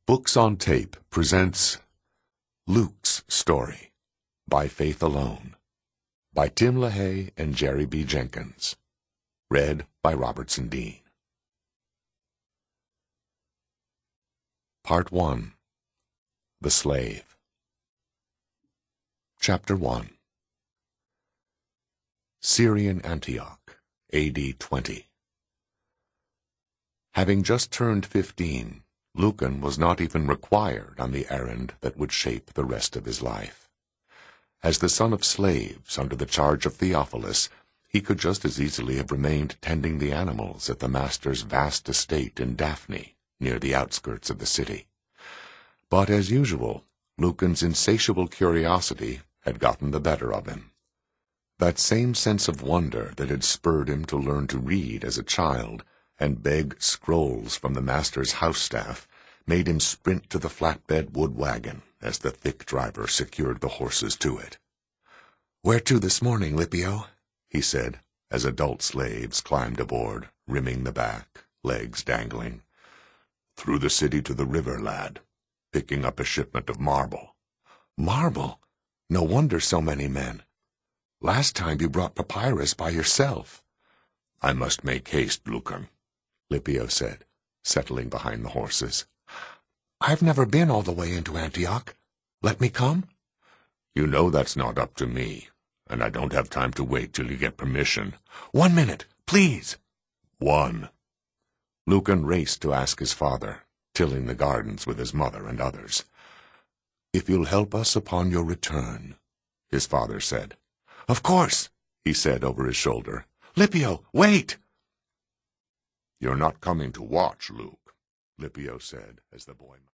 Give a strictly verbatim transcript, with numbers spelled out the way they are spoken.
Books on Tape presents Luke's Story by Faith Alone by Tim LaHaye and Jerry B. Jenkins. Read by Robertson Dean. Part one. The Slave. Chapter one. Syrian Antioch, A D twenty. Having just turned fifteen, Lucan was not even required on the errand that would shape the rest of his life. As the son of slaves under the charge of Theophilus, he could just as easily have remained tending the animals at the master's vast estate in Daphne, near the outskirts of the city. But as usual, Lucan's insatiable curiosity had gotten the better of him. That same sense of wonder that had spurred him to learn to read as a child and beg scrolls from the master's house staff made him sprint to the flatbed wood wagon as the thick driver secured the horses to it. "Where to this morning, Lipio?" he said, as adult slaves climbed aboard, rimming the back, legs dangling. "Through the city to the river, lad, picking up a shipment of marble." "Marble? No wonder so many men. Last time you brought papyrus by yourself." "I must make haste, Lucan," Lipio said, settling behind the horses. "I've never been all the way into Antioch. Let me come?" "You know that's not up to me, and I don't have time to wait till you get permission." "One minute, please." "One." Lucan raced to ask his father, tilling the gardens with his mother and others. "If you'll help us upon your return," his father said. "Of course," he said over his shoulder. "Lipio, wait!" "You're not coming to watch, Luke," Lipio said as the boy